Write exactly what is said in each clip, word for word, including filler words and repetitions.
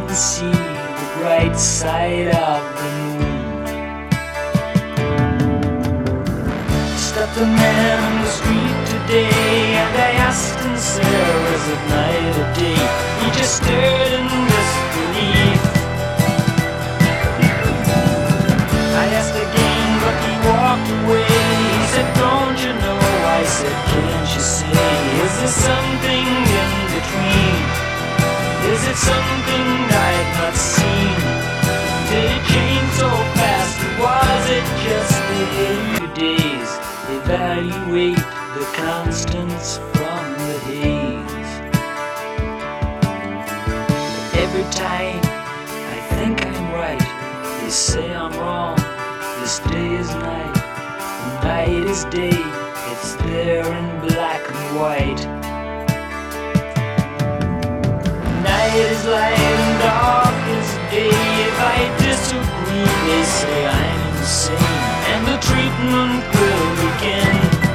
can see the bright side of the moon. Stopped a man on the street today, and I asked him, sir, is it night or day? He just stared in disbelief. I asked again, but he walked away. He said, don't you know? I said, can't you say, is there something in between? Is it something I've not seen? Did it change so fast, or was it just a few days? Evaluate the constants from the haze. Every time I think I'm right, they say I'm wrong. This day is night, and night is day. It's there in black and white. Night is light and dark is day. If I disagree, they say I'm insane, and the treatment will begin.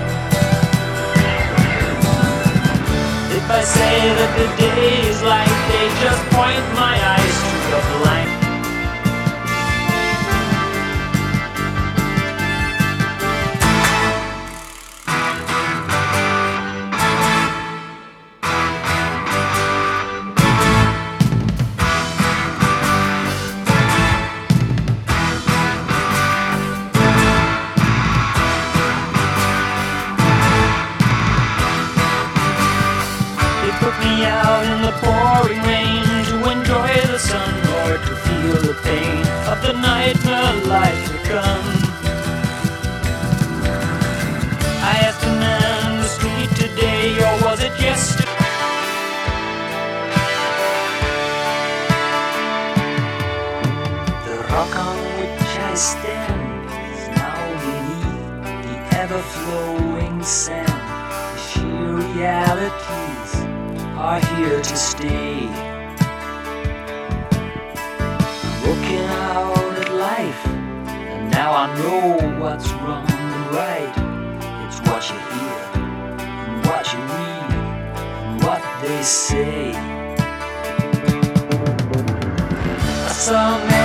If I say that the day is light, they just point my eyes to the blank. Put me out in the pouring rain to enjoy the sun or to feel the pain of the nightmare life to come. I asked a man on the street today, or was it yesterday? The rock on which I stand is now beneath the ever-flowing sand. The sheer realities are here to stay. Looking out at life, and now I know what's wrong and right. It's what you hear, and what you read, and what they say. I saw a man